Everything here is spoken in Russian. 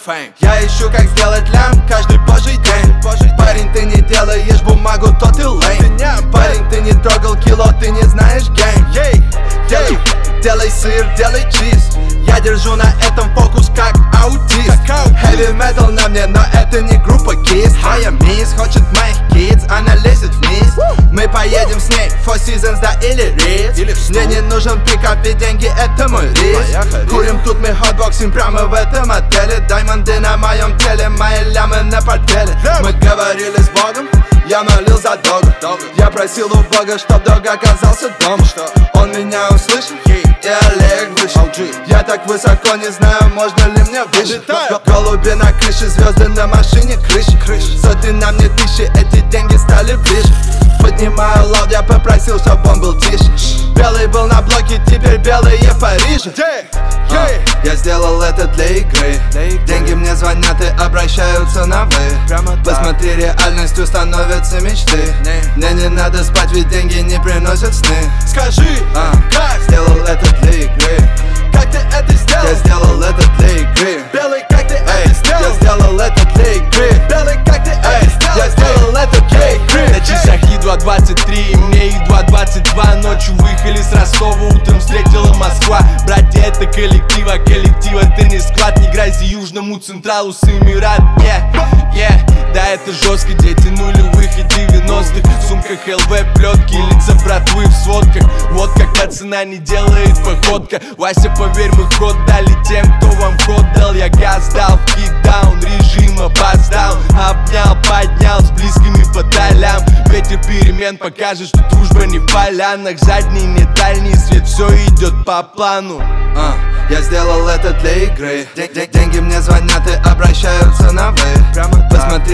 фейм. Я ищу, как сделать лям каждый божий день. Парень, ты не делаешь бумагу, то ты лейм. Парень, ты не трогал кило, ты не знаешь гейм. Делай сыр, делай чиз. Я держу на этом фокус как аутист. Heavy metal на мне, но это не группа Kiss. Моя мисс хочет моих kids, она лезет вниз. Мы поедем с ней, Four Seasons, да или Ritz. Мне не нужен пикап, ведь деньги это мой риск. Курим тут мы хотбоксим прямо в этом отеле. Даймонды на моем теле, мои лямы на портфеле. Мы говорили с Богом, я молил за Дога. Я просил у Бога, чтоб Дог оказался дома. Он меня услышал, и Олег вышел. Я так высоко, не знаю, можно ли мне выше. Голуби на крыше, звезды на машине, крыши. Сотни на мне тысячи, эти деньги стали ближе. Поднимаю лаут, я попросил, чтоб он был тише. Белый был на блоке, теперь белые в Париже. Я сделал это для игры. Деньги мне звонят и обращаются на вы. Посмотри, реальностью становятся мечты. Мне не надо спать, ведь деньги не приносят сны. Скажи, как сделал это для игры. Как ты это сделал? Я сделал это для игры. Белый, как ты это сделал? Я сделал это для игры. Белый, как ты это сделал? Я сделал это для игры. На часах едва 23, и мне едва 22. Ночью выехали с Ростова, утром встретила Москва. Братья, это коллектива, ты не склад. Не грози Южному Централу с Эмират. Да, это жестко, дети нулевых и 90-х. В сумках ЛВ, плетки, лица братвы в сводках. Вот как пацана не делает походка. Вася, поверь, мы ход дали тем, кто вам ход дал. Я газ дал в кикдаун, режим опоздал. Обнял, поднял с близкими по долям. Ветер перемен покажет, что дружба не в полянах. Задний, не дальний свет, все идет по плану. Я сделал это для игры. Деньги мне звонят и обращаются на вы. Посмотри,